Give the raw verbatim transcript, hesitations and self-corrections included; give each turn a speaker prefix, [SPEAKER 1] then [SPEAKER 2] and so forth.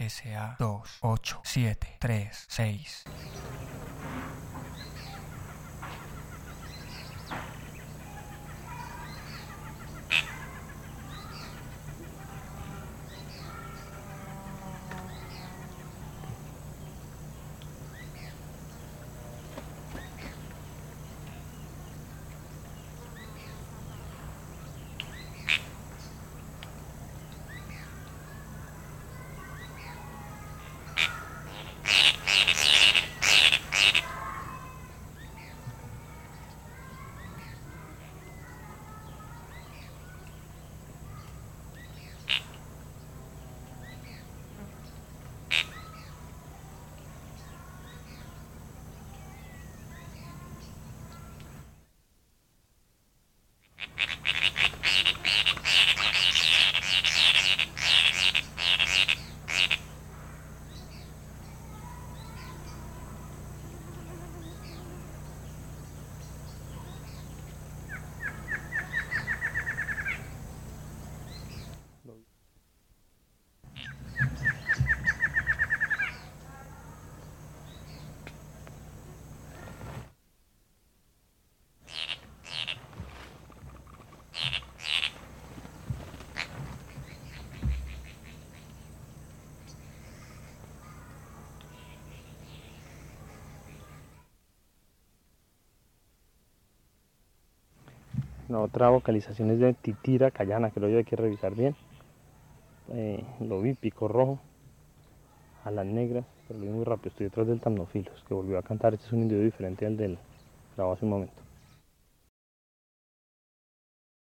[SPEAKER 1] S A dos ocho siete tres seis.
[SPEAKER 2] La otra vocalización es de Titira Cayana, que lo hay que revisar bien. Eh, lo vi, pico rojo, alas negras, pero lo vi muy rápido. Estoy detrás del Thamnophilus, que volvió a cantar. Este es un individuo diferente al del grabado hace un momento.